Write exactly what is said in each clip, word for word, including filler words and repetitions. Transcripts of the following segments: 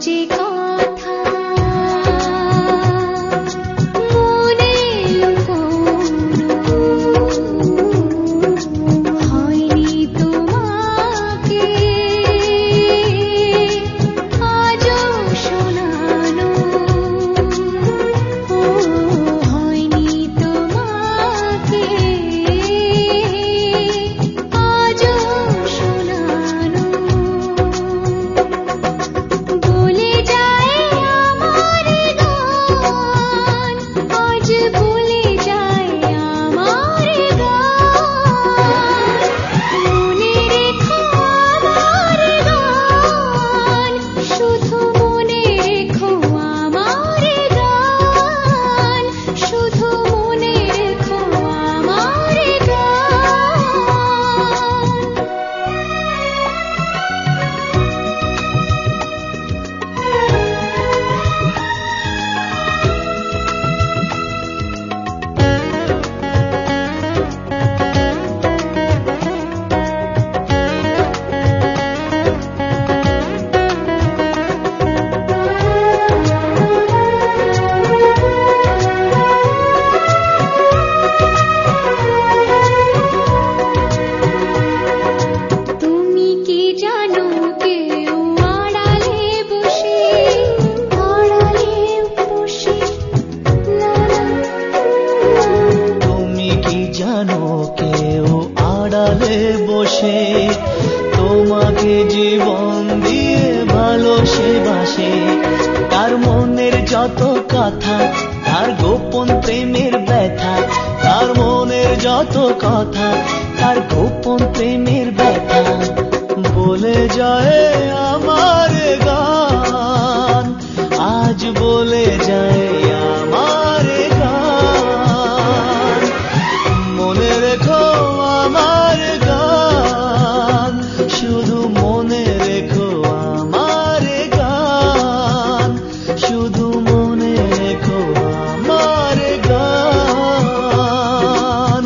যে কথা মনে লুকোনো হয়নি তোমাকে আজও শোনানো, ও হয়নি তোমাকে আজও শোনানো। বলে যায় আমার গান, আজ বলে যায় আমার গান, মনে রেখো আমার গান, শুধু মনে রেখো আমার গান, শুধু মনে রেখো আমার তুমি কি জানো কেউ আড়ালে বসে, আড়ালে বসে না না। তুমি কি জানো কেউ আড়ালে বসে তোমাকে জীবন দিয়ে ভালোসে বাসে, তার মনের যত কথা, তার গোপন প্রেমের ব্যথা, তার মনের যত কথা, তার গোপন প্রেমের ব্যথা বলে যায় আমার গান, আজ বলে যায় আমার গান, মনে রেখো আমার গান, শুধু মনে রেখো আমার গান, শুধু মনে রেখো আমার গান।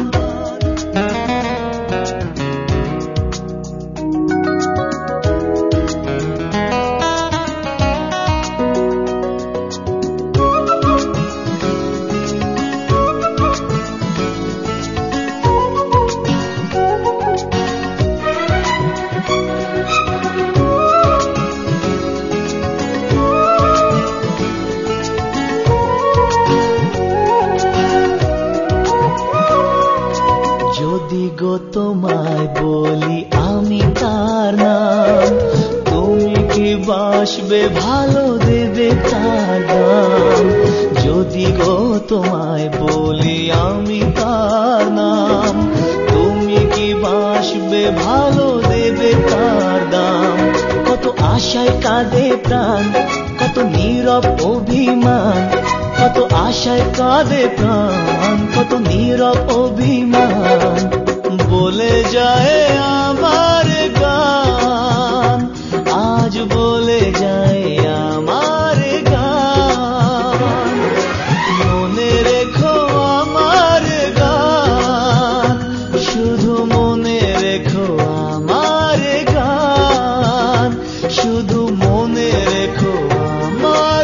যদি গো তোমায় বলি আমি তার নাম, তুমি কি বাসবে ভালো দেবে তার দাম? যদি গো তোমায় বলি আমি তার নাম, তুমি কি বাসবে ভালো দেবে তার দাম? কত আশায় কাঁদে প্রাণ, কত নীরব অভিমান, কত আশায় কাঁদে প্রাণ, কত নীরব অভিমান বলে যায় আমার গান, আজ বলে যায় আমার গান, মনে রেখো আমার গান, শুধু মনে রেখো আমার গান, শুধু মনে রেখো আমার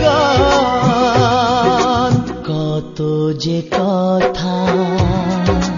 গান। কত যে কথা